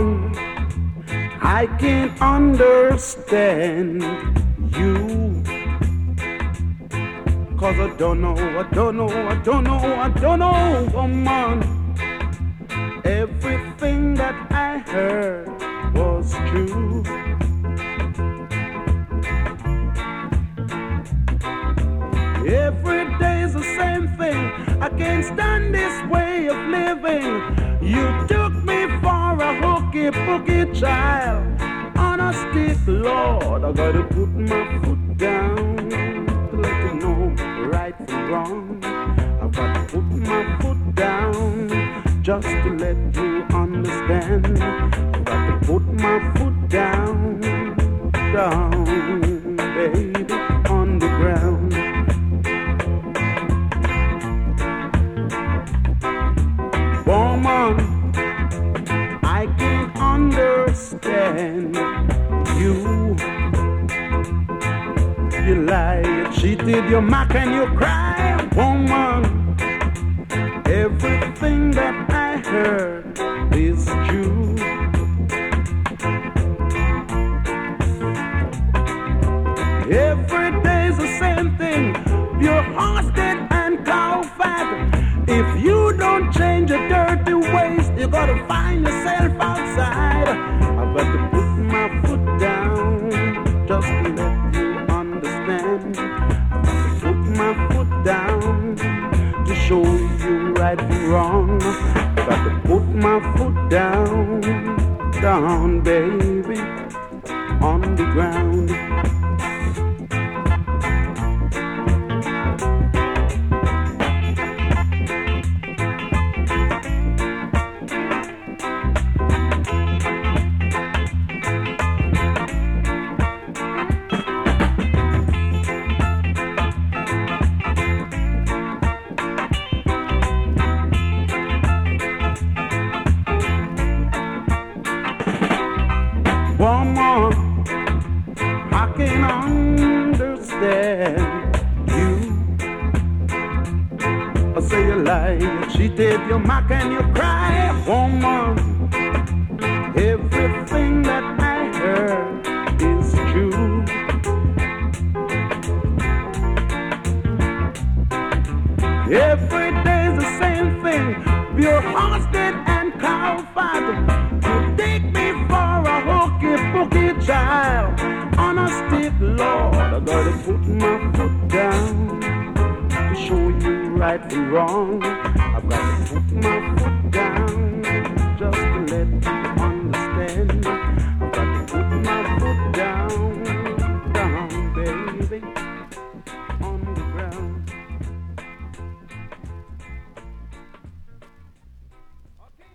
woman, I can't understand you. 'Cause I don't know, woman. Everything that I heard was true. Every day's the same thing. I can't stand this way of living. You took me for a hooky-pooky child on a stick, Lord. I gotta put my foot down to let you know right from wrong. I gotta put my foot down just to let you understand. I gotta put my foot down, baby, on the ground. Woman, I can't understand you. You lie, you cheated, you mock and you cry. Woman, everything that I heard is true. Every day's the same thing. You're hosted and cow fat. If you don't change your dirty ways, you gotta find yourself outside. I've got to put my foot down just to let you understand. I've got to put my foot down to show you right from wrong. I've got to put my foot down, baby, on the ground. Woman, I can understand you. I say you lie, you cheated, you mock and you cry. Woman, everything that I heard is true. Every day's the same thing. You're hosted and cow fat. You take me for a hooky-pooky child on a stick, Lord. I gotta put my foot down to show you right from wrong. I've got to put my foot